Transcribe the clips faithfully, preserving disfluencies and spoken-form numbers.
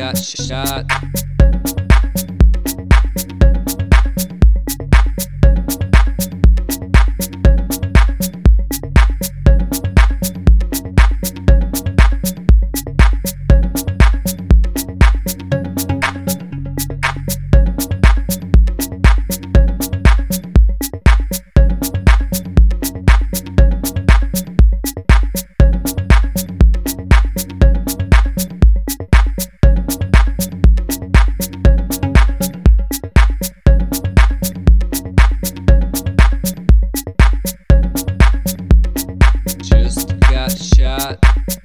got shot. Just got shot.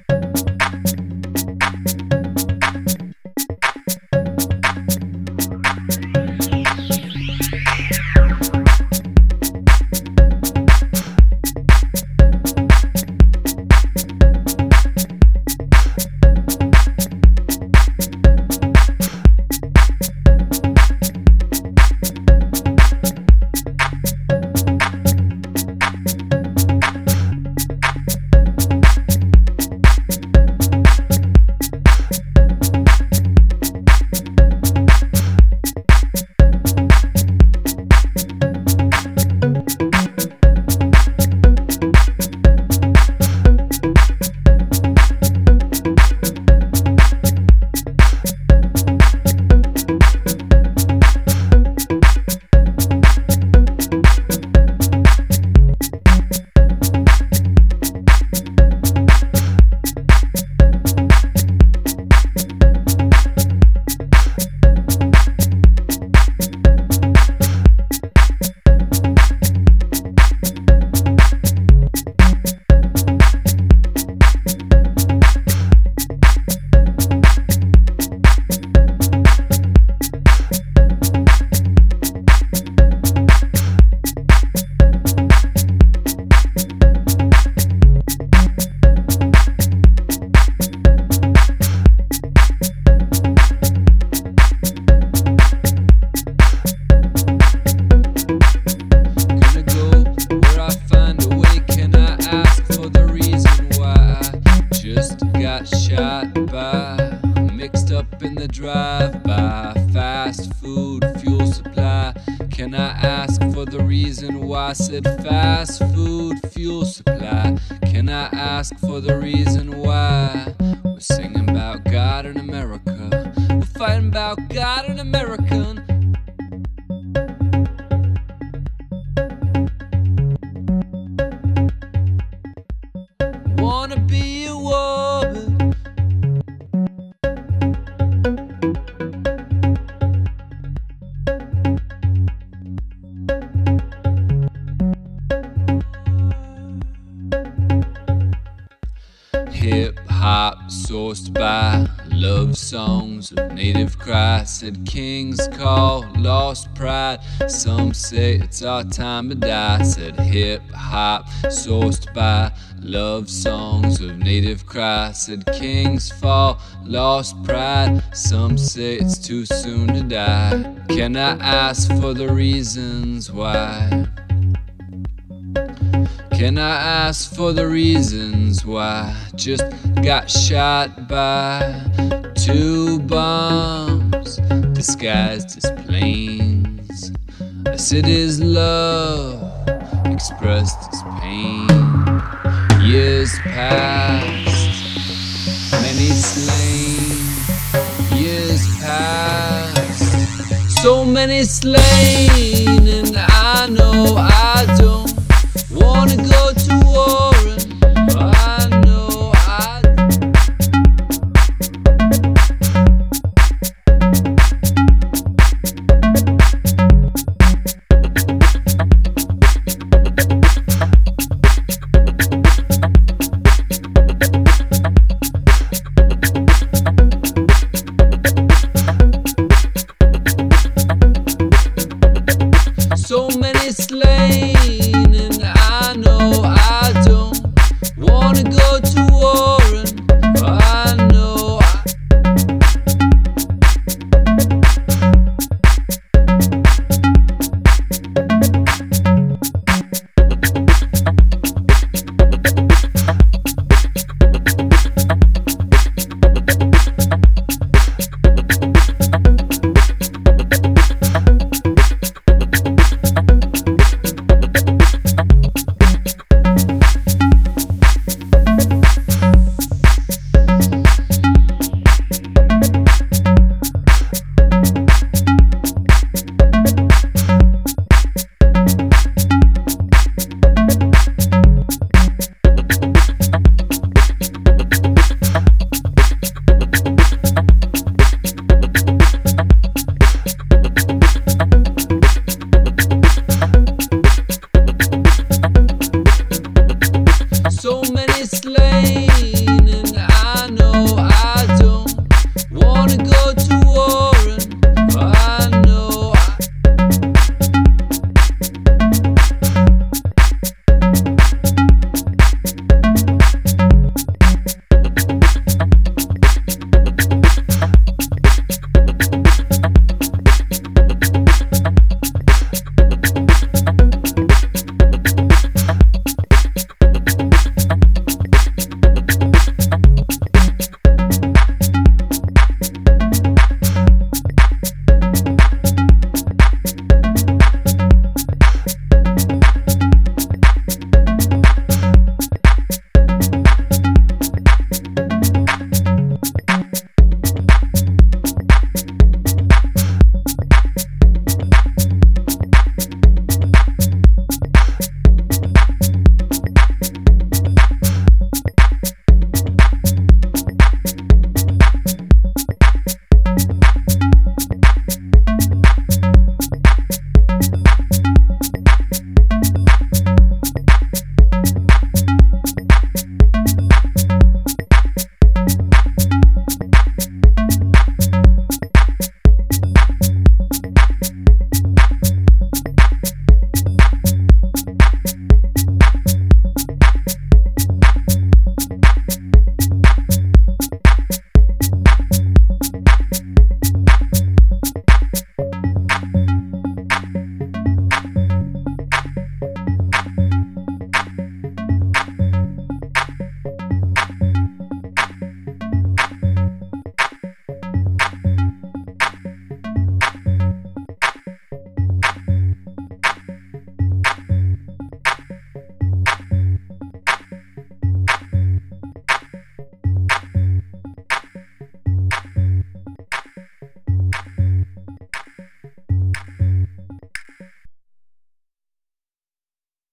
Shot by, mixed up in the drive-by, fast food, fuel supply. Can I ask for the reason why? I said fast food, fuel supply. Can I ask for the reason why? We're singing about God in America, we're fighting about God in America. Wanna be a woman. Hip hop sourced by love songs of native cry. Said kings call lost pride. Some say it's our time to die. Said hip hop sourced by love songs of native cry. Said kings fall, lost pride. Some say it's too soon to die. Can I ask for the reasons why? Can I ask for the reasons why? Just got shot by two bombs disguised as planes. I said his love expressed as pain. Years passed, many slain. Years passed, so many slain. And I know I don't wanna go to war, and I know I so many slain.